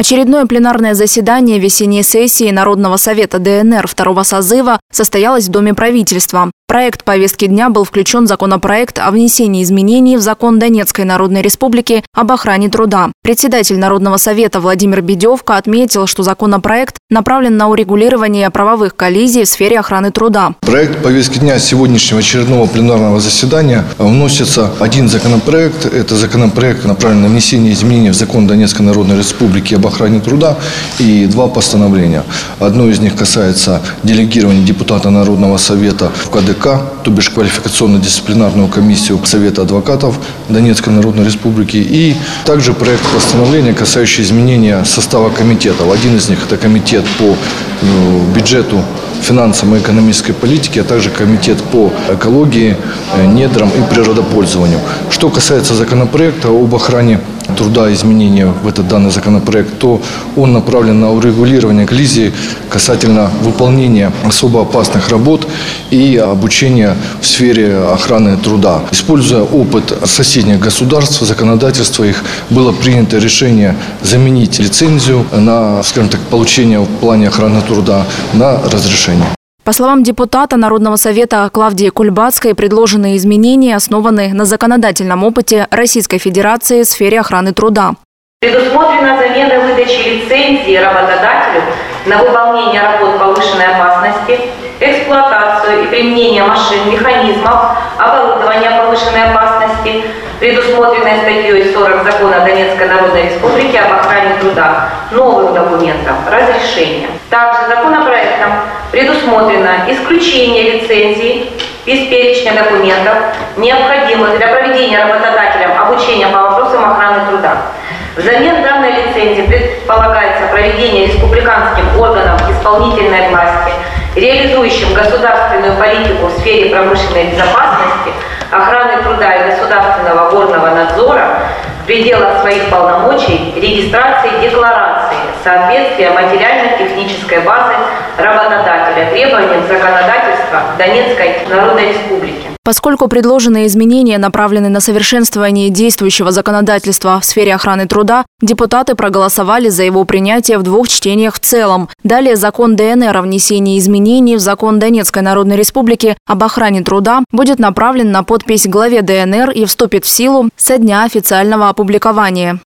Очередное пленарное заседание весенней сессии Народного совета ДНР второго созыва состоялось в Доме правительства. В проект повестки дня был включен законопроект о внесении изменений в закон Донецкой Народной Республики об охране труда. Председатель Народного совета Владимир Бедевка отметил, что законопроект направлен на урегулирование правовых коллизий в сфере охраны труда. Проект повестки дня сегодняшнего очередного пленарного заседания вносится один законопроект. Это законопроект, направленный на внесение изменений в закон Донецкой Народной Республики об охране труда, и два постановления. Одно из них касается делегирования депутата Народного совета в КДК, то бишь квалификационно-дисциплинарную комиссию Совета адвокатов Донецкой Народной Республики, и также проект постановления, касающий изменения состава комитетов. Один из них – это комитет по бюджету, финансам и экономической политике, а также комитет по экологии, недрам и природопользованию. Что касается законопроекта об охране труда, изменения в этот данный законопроект, то он направлен на урегулирование коллизий касательно выполнения особо опасных работ и обучения в сфере охраны труда. Используя опыт соседних государств, законодательства их, было принято решение заменить лицензию на, скажем так, получение в плане охраны труда на разрешение. По словам депутата Народного совета Клавдии Кульбацкой, предложенные изменения основаны на законодательном опыте Российской Федерации в сфере охраны труда. Предусмотрена замена выдачи лицензии работодателю на выполнение работ повышенной опасности, эксплуатацию и применение машин, механизмов, оборудования повышенной опасности, предусмотренной статьей 40 Закона Донецкой Народной Республики об охране труда, новых документов, разрешения. Также законопроектом предусмотрено исключение лицензий из перечня документов, необходимых для проведения работодателем обучения по вопросам охраны труда. Взамен данной лицензии предполагается проведение республиканским органом исполнительной власти, реализующим государственную политику в сфере промышленной безопасности, охраны труда и государственного горного надзора в пределах своих полномочий регистрации декларации соответствия материально-технической базы работодателя требованиям законодательства Донецкой Народной Республики. Поскольку предложенные изменения направлены на совершенствование действующего законодательства в сфере охраны труда, депутаты проголосовали за его принятие в двух чтениях в целом. Далее закон ДНР о внесении изменений в закон Донецкой Народной Республики об охране труда будет направлен на подпись главе ДНР и вступит в силу со дня официального опубликования.